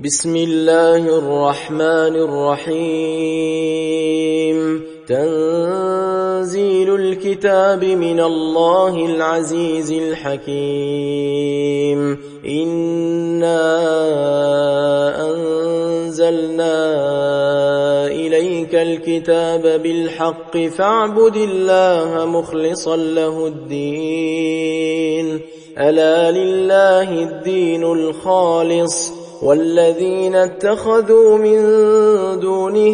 بسم الله الرحمن الرحيم. تنزيل الكتاب من الله العزيز الحكيم. إنا أنزلنا إليك الكتاب بالحق فاعبد الله مخلصا له الدين. ألا لله الدين الخالص والذين اتخذوا من دونه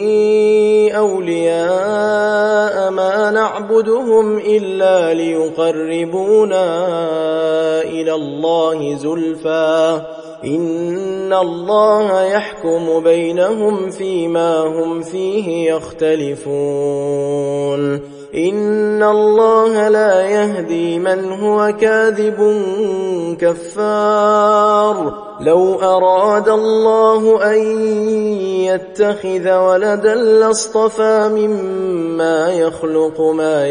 أولياء ما نعبدهم إلا ليقربونا إلى الله زلفى إن الله يحكم بينهم فيما هم فيه يختلفون. إن الله لا يهدي من هو كاذب كفار. لو أراد الله أن يتخذ ولدا لاصطفى مما يخلق ما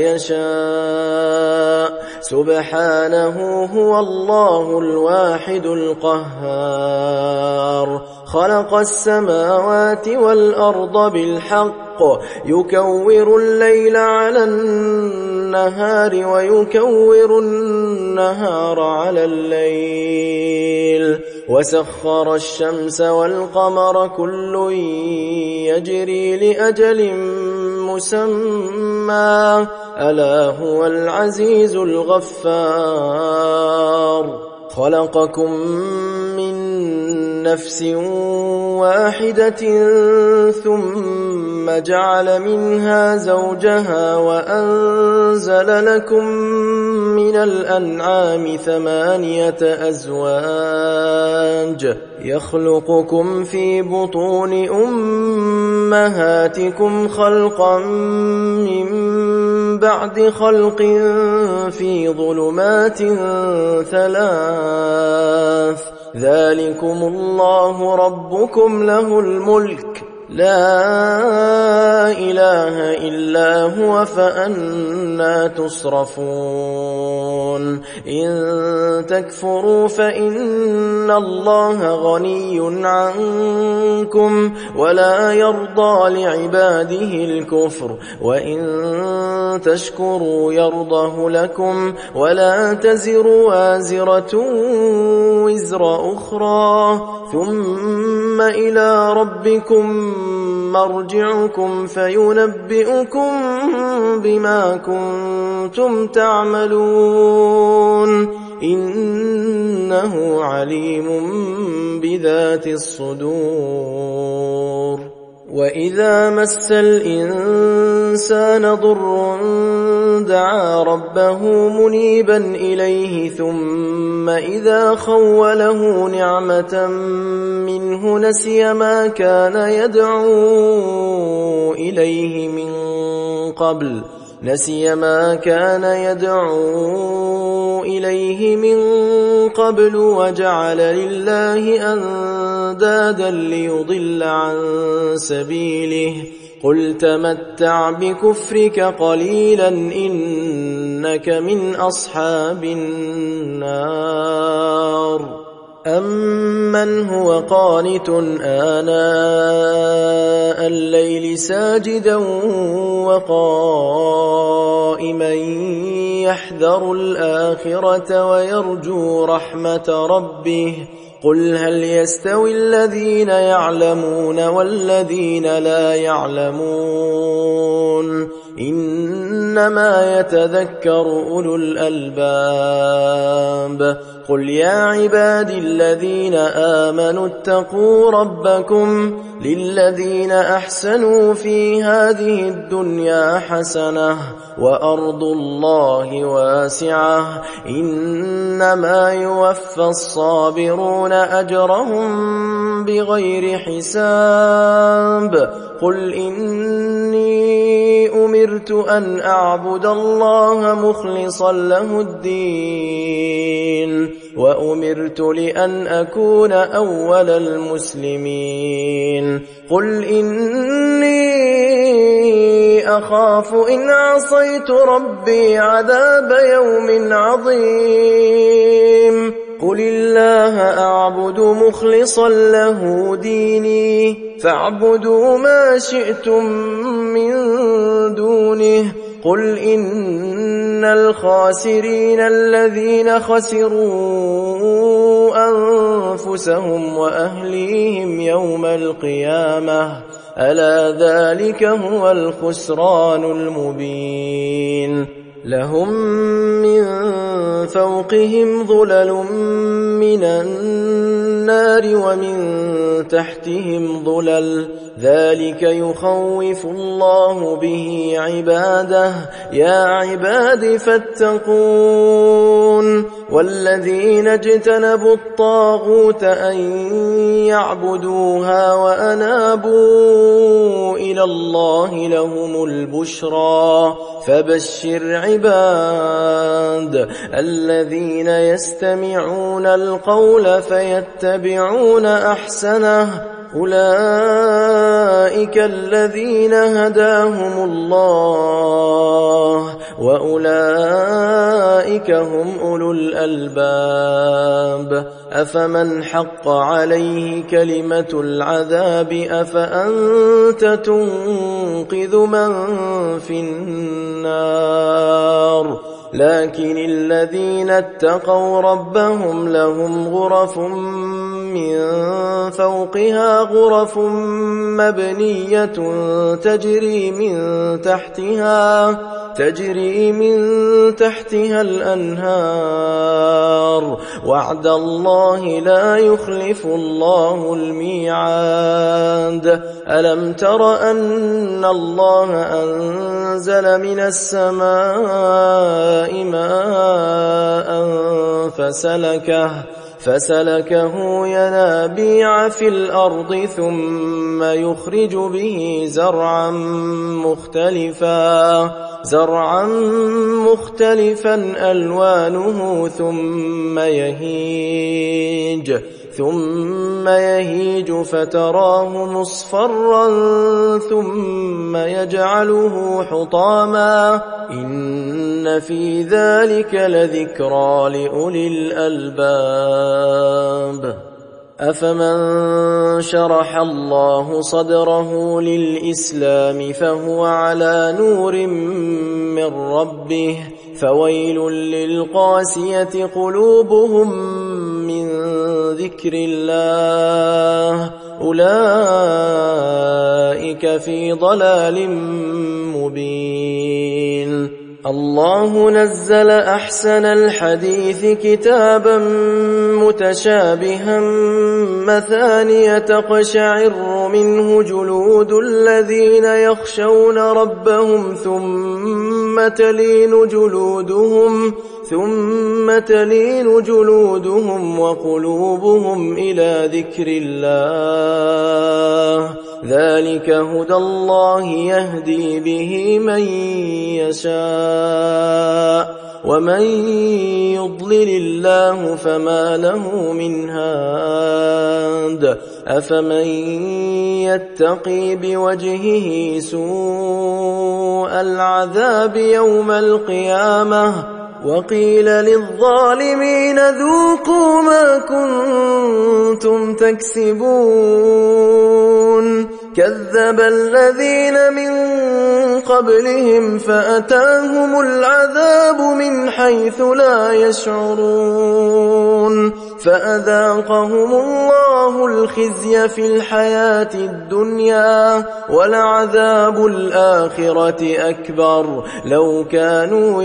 يشاء سبحانه هو الله الواحد القهار. خلق السماوات والأرض بالحق يكور الليل على النهار ويكور النهار على الليل وسخر الشمس والقمر كل يجري لأجل مسمى ألا هو العزيز الغفار. خلقكم من نفس واحدة ثم جعل منها زوجها وأنزل لكم من الأنعام 8 أزواج يخلقكم في بطون أمهاتكم خلقا من بعد خلق في ظلمات 3 ذلكم الله ربكم له الملك لا إله إلا هو فأنى تصرفون. إن تكفروا فإن الله غني عنكم ولا يرضى لعباده الكفر وإن تشكروا يرضه لكم ولا تزر وازرة وزر أخرى ثم إلى ربكم مرجعكم فينبئكم بما كنتم تعملون إنه عليم بذات الصدور. وإذا مس الإنسان ضر دعا ربه منيبا إليه ثم إذا خوله نعمة منه نسي ما كان يدعو إليه من قبل وجعل لله أندادا ليضل عن سبيله. قل تمتع بكفرك قليلا إنك من أصحاب النار. أمن هو قانت آناء الليل ساجدا وقائما يحذر الآخرة ويرجو رحمة ربه قل هل يستوي الذين يعلمون والذين لا يعلمون إنما يتذكر أولو الألباب. قل يا عبادي الذين آمنوا اتقوا ربكم للذين أحسنوا في هذه الدنيا حسنة وأرض الله واسعة إنما يوفى الصابرون أجرهم بغير حساب. قل إني أمرت أن أعبد الله مخلصا له الدين وأمرت لأن أكون أول المسلمين. قل إني أخاف إن عصيت ربي عذاب يوم عظيم. قل الله أعبد مخلصا له ديني فاعبدوا ما شئتم من دونه قل إن الخاسرين الذين خسروا أنفسهم وأهليهم يوم القيامة ألا ذلك هو الخسران المبين لهم من فوقهم ظلل من النار ومن تحتهم ظلل ذلك يخوف الله به عباده يا عباد فاتقون والذين اجتنبوا الطاغوت أن يعبدوها وأنابوا إلى الله لهم البشرى فبشر عباد الذين يستمعون القول فيتبعون أحسنه أولئك الذين هداهم الله وأولئك هم أولو الألباب أفمن حق عليه كلمة العذاب أفأنت تنقذ من في النار لكن الذين اتقوا ربهم لهم غرف من فوقها غرف مبنية تجري من تحتها الأنهار وعد الله لا يخلف الله الميعاد ألم تر أن الله أنزل من السماء ماء فسلكه ينابيع في الأرض ثم يخرج به زرعا مختلفا ألوانه ثم يهيج فتراه مصفرا ثم يجعله حطاما إن في ذلك لذكرى لأولي الألباب أفمن شرح الله صدره للإسلام فهو على نور من ربه فويل للقاسية قلوبهم من ذكر الله أولئك في ضلال مبين الله نزل أحسن الحديث كتابا متشابها مثانية تقشعر منه جلود الذين يخشون ربهم ثم تلين جلودهم وقلوبهم إلى ذكر الله ذلك هدى الله يهدي به من يشاء ومن يضلل الله فما له من هاد أفمن يتقي بوجهه سوء العذاب يوم القيامة وقيل للظالمين ذوقوا ما كنتم تكسبون كذب الذين من قبلهم فأتاهم العذاب من حيث لا يشعرون فأذاقهم الله الخزي في الحياة الدنيا ولعذاب الآخرة أكبر لو كانوا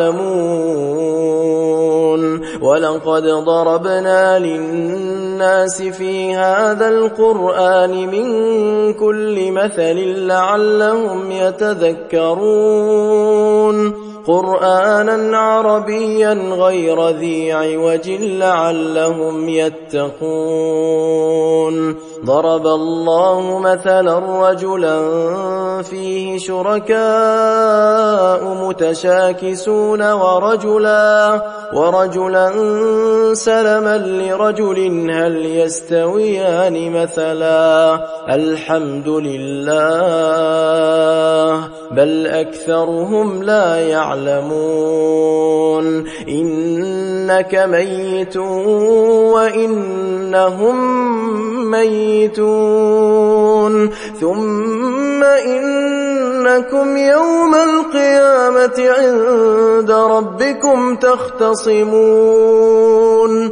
يعلمون ولقد ضربنا للناس في هذا القرآن من كل مثل لعلهم يتذكرون قرآنا عربيا غير ذي عوج لعلهم يتقون ضرب الله مثلا رجلا فيه شركاء متشاكسون ورجلا سلما لرجل هل يستويان مثلا الحمد لله بل أكثرهم لا يعلمون إنك ميت وإنهم ميتون ثم إنكم يوم القيامة عند ربكم تختصمون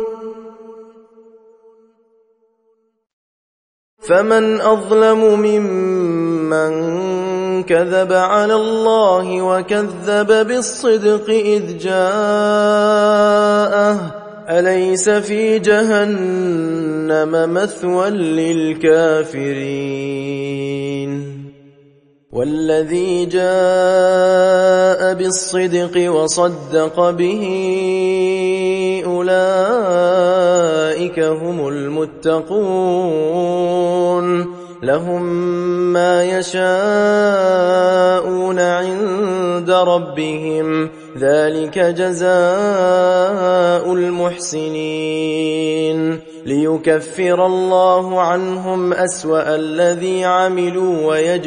فمن أظلم ممن كذب على الله وكذب بالصدق إذ جاءه أليس في جهنم مثوى للكافرين والذي جاء بالصدق وصدق به أولئك هم المتقون لهم ما يشاءون عند ربهم ذلك جزاء المحسنين ليكفر الله عنهم أسوأ الذي عملوا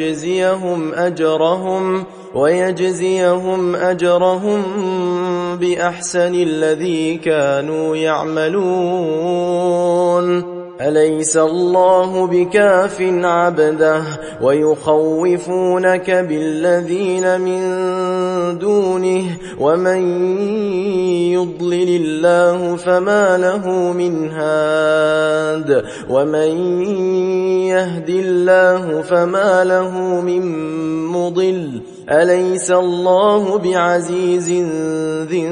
ويجزيهم أجرهم بأحسن الذي كانوا يعملون أليس الله بكاف عبده ويخوفونك بالذين من دونه ومن يضلل الله فما له من هاد ومن يهد الله فما له من مضل أليس الله بعزيز ذي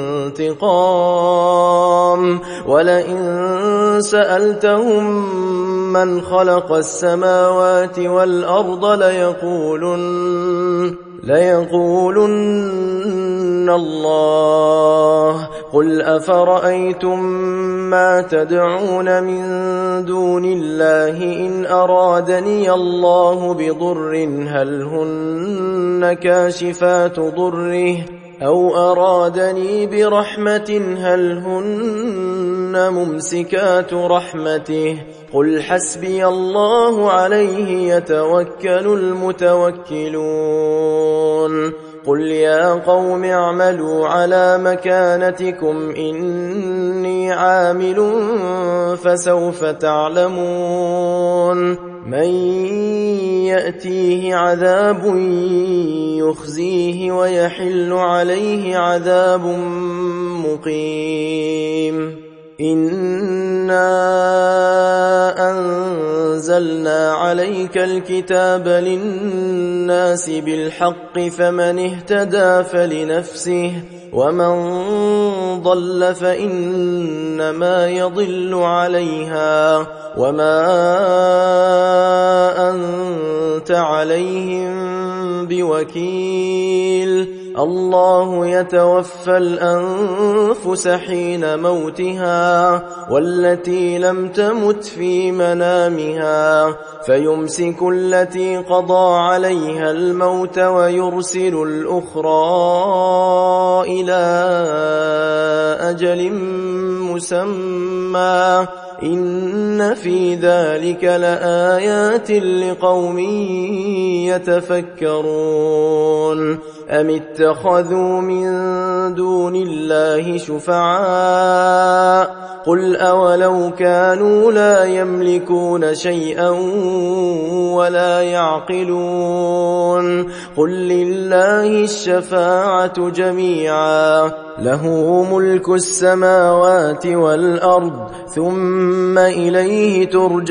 انتقام ولئن سألتهم من خلق السماوات والأرض ليقولن الله قل أفرأيتم ما تدعون من دون الله إن أرادني الله بضر هل هن كاشفات ضره أو أرادني برحمة هل هن ممسكات رحمته قل حسبي الله عليه يتوكل المتوكلون قل يا قوم اعملوا على مكانتكم إني عامل فسوف تعلمون من يأتيه عذاب يخزيه ويحل عليه عذاب مقيم إنا أنزلنا عليك الكتاب للناس بالحق فمن اهتدى فلنفسه ومن ضل فإنما يضل عليها وما أنت عليهم بوكيل الله يتوفى الأنفس حين موتها والتي لم تمت في منامها فيمسك التي قضى عليها الموت ويرسل الأخرى إلى أجل مسمى إن في ذلك لآيات لقوم يتفكرون أم اتخذوا من دون الله شفعاء قل أولو كانوا لا يملكون شيئا ولا يعقلون قل لله الشفاعة جميعا له ملك السماوات والأرض ثم إليه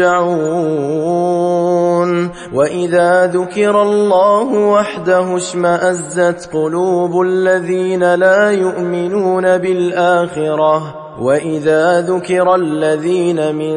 ترجعون وإذا ذكر الله وحده اشمأزت قلوب الذين لا يؤمنون بالآخرة وإذا ذكر الذين من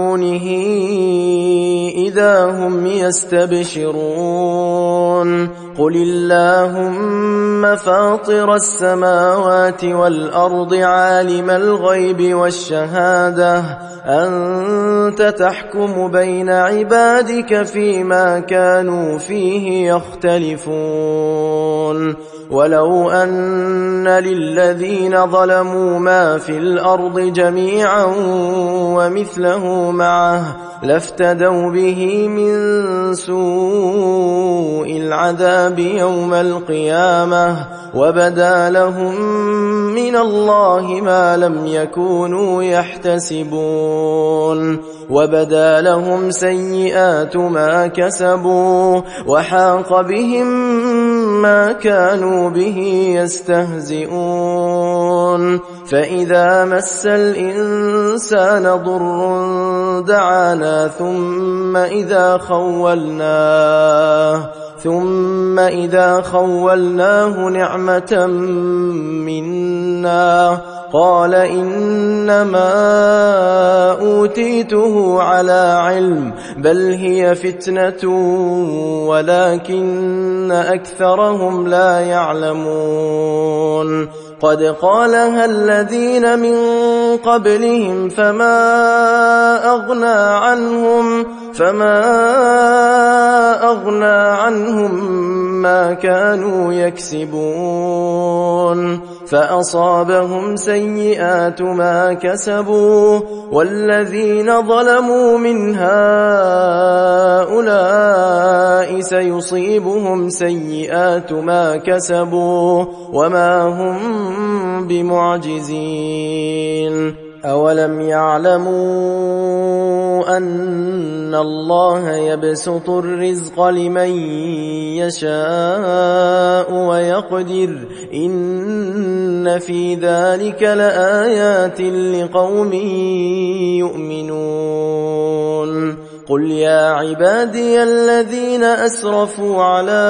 دونه إذا هم يستبشرون قل اللهم فاطر السماوات والأرض عالم الغيب والشهادة أنت تحكم بين عبادك فيما كانوا فيه يختلفون ولو أن للذين ظلموا ما في الأرض جميعا ومثله معه لافتدوا به من سوء العذاب يوم القيامة وبدا لهم من الله ما لم يكونوا يحتسبون وبدا لهم سيئات ما كسبوا وحاق بهم ما كانوا به يستهزئون فإذا مس الإنسان ضر دعانا ثم إذا خولناه نعمة منا قال إنما أوتيته على علم بل هي فتنة ولكن أكثرهم لا يعلمون قد قالها الذين من قبلهم فما أغنى عنهم ما كانوا يكسبون فأصابهم سيئات ما كسبوا والذين ظلموا من هؤلاء سيصيبهم سيئات ما كسبوا وما هم بمعجزين أولم يعلموا أن الله يبسط الرزق لمن يشاء ويقدر إن في ذلك لآيات لقوم يؤمنون قل يا عبادي الذين أسرفوا على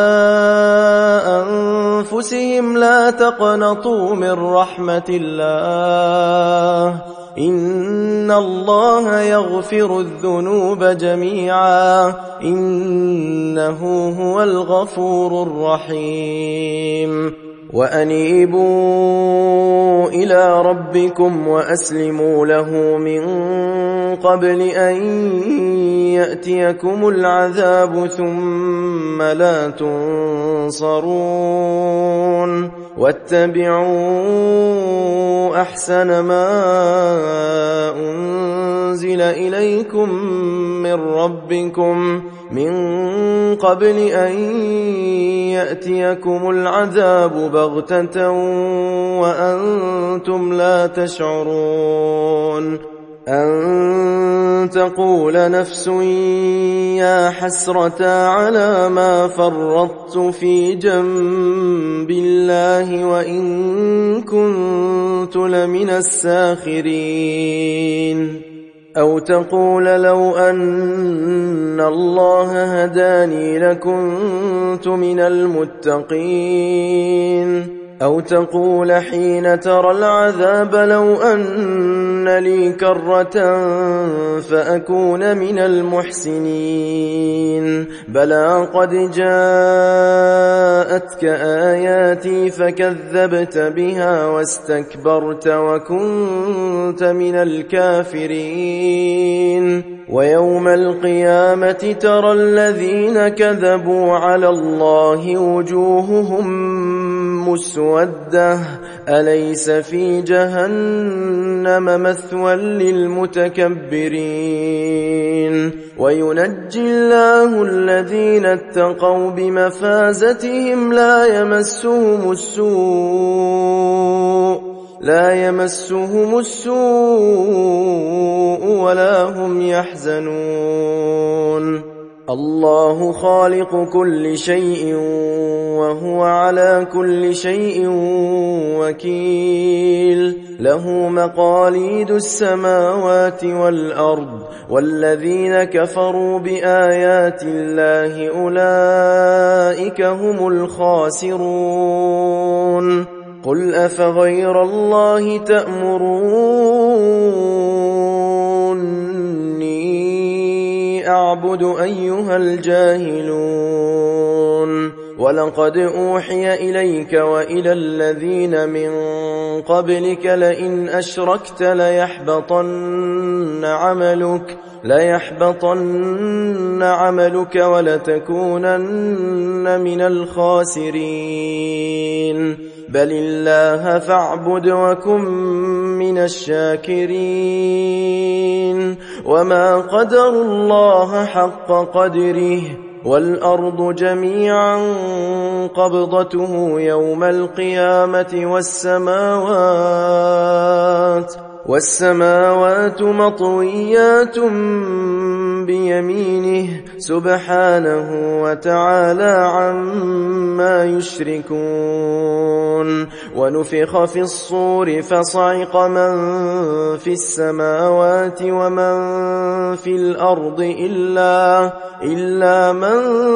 أنفسهم لا تقنطوا من رحمة الله إن الله يغفر الذنوب جميعا إنه هو الغفور الرحيم وأنيبوا إلى ربكم وأسلموا له من قبل أن يأتيكم العذاب ثم لا تنصرون واتبعوا أحسن ما أنزل إليكم من ربكم من قبل أن يأتيكم العذاب بغتة وأنتم لا تشعرون أن تقول نفس يا حسرة على ما فرطت في جنب الله وإن كنت لمن الساخرين أو تقول لو أن الله هداني لكنت من المتقين أو تقول حين ترى العذاب لو أن لي كرة فأكون من المحسنين بلى قد جاءتك آياتي فكذبت بها واستكبرت وكنت من الكافرين ويوم القيامة ترى الذين كذبوا على الله وجوههم مسودة أليس في جهنم مثوى للمتكبرين وينجي الله الذين اتقوا بمفازتهم لا يمسهم السوء ولا هم يحزنون الله خالق كل شيء وهو على كل شيء وكيل له مقاليد السماوات والأرض والذين كفروا بآيات الله أولئك هم الخاسرون قل أفغير الله تأمروني أعبد أيها الجاهلون ولقد أوحي إليك وإلى الذين من قبلك لئن أشركت ليحبطن عملك ولتكونن من الخاسرين بل الله فاعبد وكن من الشاكرين وما قدروا الله حق قدره والأرض جميعا قبضته يوم القيامة والسماوات مطويات بيمينه سبحانه وتعالى عما يشركون ونفخ في الصور فصعق من في السماوات ومن في الأرض إلا من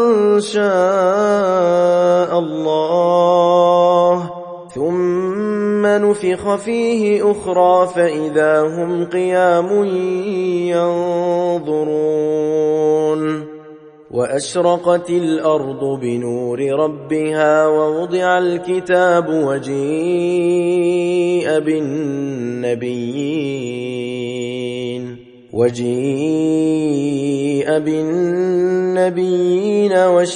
شاء الله ثم نفخ فيه أخرى فإذا هم قيام ينظرون وأشرقت الأرض بنور ربها ووضع الكتاب وجيء بالنبيين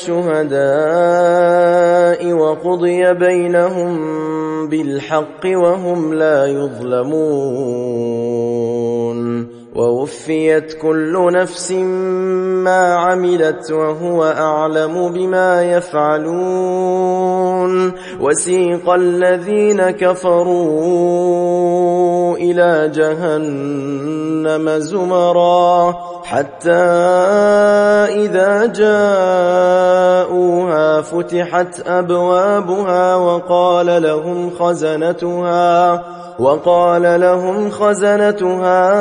والشهداء وقضي بينهم بالحق وهم لا يظلمون ووفيت كل نفس ما عملت وهو أعلم بما يفعلون وسيق الذين كفروا إلى جهنم زمرا حتى إذا جاءوها فتحت أبوابها وقال لهم خزنتها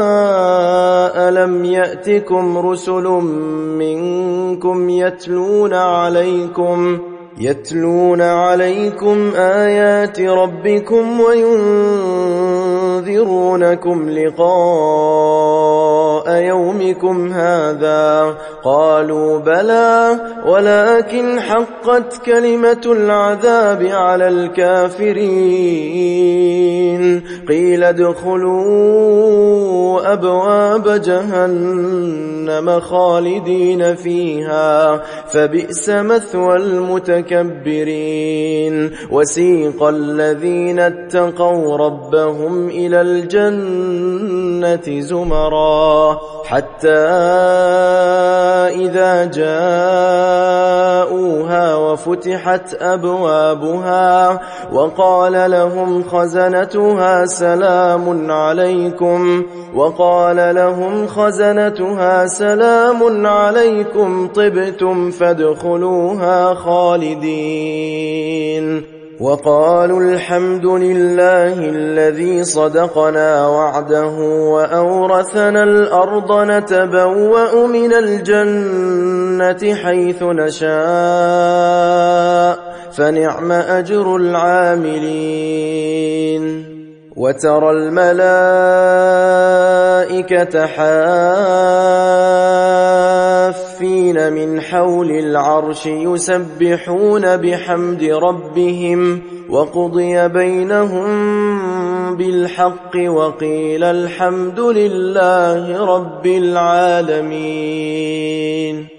ألم يأتكم رسل منكم يتلون عليكم آيات ربكم وينذرونكم لقاء يومكم هذا قالوا بلى ولكن حقت كلمة العذاب على الكافرين قيل ادخلوا أبواب جهنم خالدين فيها فبئس مثوى المتكبرين وسيق الذين اتقوا ربهم إلى الجنة زمرا حتى إذا جاءوها وفتحت أبوابها وقال لهم خزنتها سلام عليكم طبتم فادخلوها خالدين وقالوا الحمد لله الذي صدقنا وعده وأورثنا الأرض نتبوأ من الجنة حيث نشاء فنعم أجر العاملين وترى الملائكة حافين من حول العرش يسبحون بحمد ربهم وقضي بينهم بالحق وقيل الحمد لله رب العالمين.